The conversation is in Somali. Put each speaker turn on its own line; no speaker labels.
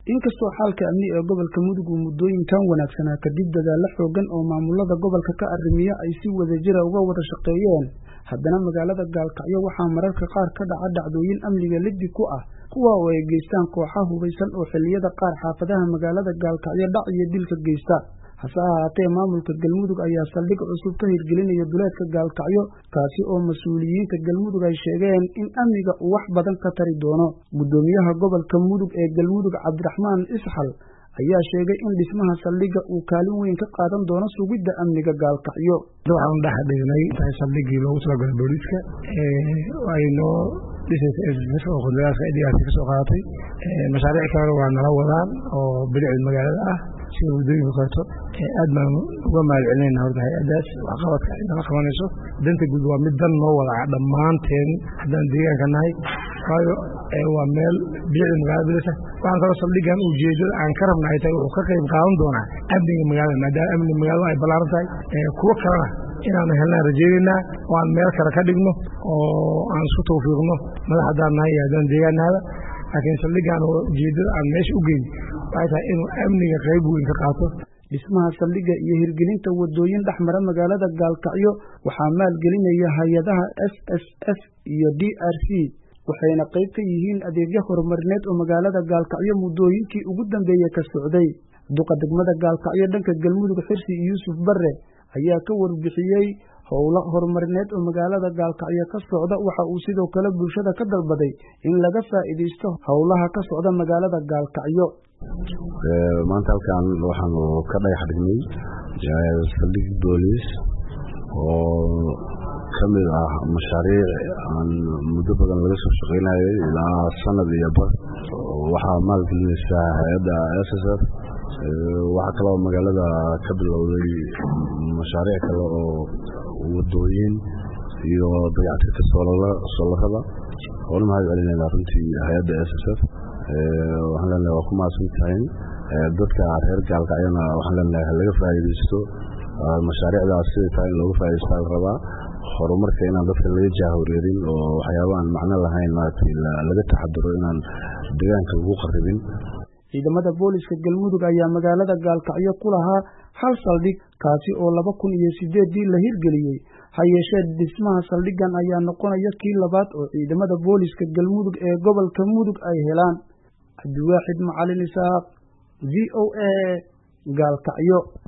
inkastoo xaalka amni ee gobolka Mudug uu muddooyinkan wanaagsanaa kadib dadaalo xoogan oo maamulada gobolka ka arrimiya ay si wadajir ah uga wada shaqeeyeen, haddana magaalada Gaalkacyo waxaa mararka qaar ka dhaca dhacdooyin amniga liddi ku ah kuwa oo ay geystaan kooxaha hubeysan oo xilliyada qaar xaafadaha magaalada Gaalkacyo dhac iyo dilka geysta. hase ahaatee maamulka Galmudug ayaa saldhig cusub ka hirgelinaya duleedka Gaalkacyo, kaasi oo mas'uuliyiinta Galmudug ay sheegeen in amniga uu wax badan ka tari doono. Gudoomiyaha gobolka Mudug ee Galmudug Cabdiraxmaan Isxal ayaa sheegay in dhismaha saldhigga uu kaalin weyn ka qaadan doono sugidda amniga Gaalkacyo.
waxaan dhaxdhignay saldhiggii loogu talagalay booliiska ay noo dhisaysa oo khudbadaha idigaasi ka soo qaadatay mashaariic kale waa nala wadaan oo bilicda magaalada ah sida wadooyinka kaleeto aad baan uga mahadcelinayna horta hay-adaas waxqabadka inala qabanayso. danta guud waa mid dan noo wada dhammaanteen haddaan deegaanka nahay, waayo waa meel bilicda magaalada bilaysa. waxaan kaloo saldhiggan ujeedada aan ka rabna ay tahay wuxuu ka qayb qaadan doonaa amniga magaalada, maadaama amniga magaalada ay ballaaran tahay. kuwo kalena inaanu helnaan rajaynaynaa oo aan meel kale ka dhigno oo aan isku tawfiiqno madax haddaan nahay iyo haddaan deegaanahada. laakiin saldhiggan oo ujeedada aan meesha u geyn waxay tahay inuu amniga qayb weyn ka qaato.
dhismaha saldhigga iyo hirgelinta wadooyin dhexmara magaalada Gaalkacyo waxaa maalgelinaya hay-adaha SSF iyo DRC, waxayna qayb ka yihiin adeegyo horumarineed oo magaalada Gaalkacyo muddooyinkii ugu dambeeyay ka socday. duqa degmada Gaalkacyo dhanka Galmudug Xirsi Yuusuf Barre ayaa ka warbixiyay howlo horumarineed oo magaalada Gaalkacyo ka socda. waxa uu sidoo kale bulshada ka dalbaday in laga faa'iideysto howlaha ka socda magaalada Gaalkacyo.
maanta halkan waxaanu ka dhagax dhignay saldhig booliis oo kamid ah mashaariic aan muddo badan laga soo shaqeynayay ilaa sanad iyo bar. waxaa maalgelinaysa hay-adda SSF. waxaa kaloo magaalada ka bilowday mashaariic kale oo wadooyin iyo dayactirka soolarada. oona mahad celinayna runtii hay-adda SSF. waxaan leenahay waa ku mahadsan tahay. dadka reer Gaalkacyona waxaan leenahay laga faa'iideysto mashaariicdaas sida tahay in looga faa'iideysto la rabaa. horumarka inaan dadka laga jahwareerin oo waxyaabo aan macno lahayn maaragtay laga taxadiro inaan deegaanka lagu qarribin.
ciidamada booliska Galmudug ayaa magaalada Gaalkacyo ku lahaa hal saldhig, kaasi oo 2008 la hirgeliyay. ha yeeshee dhismaha saldhiggan ayaa noqonaya kii labaad oo ciidamada booliska Galmudug ee gobolka Mudug ay helaan. Cabdiwaaxid Macalin Isaaq, VOA, Gaalkacyo.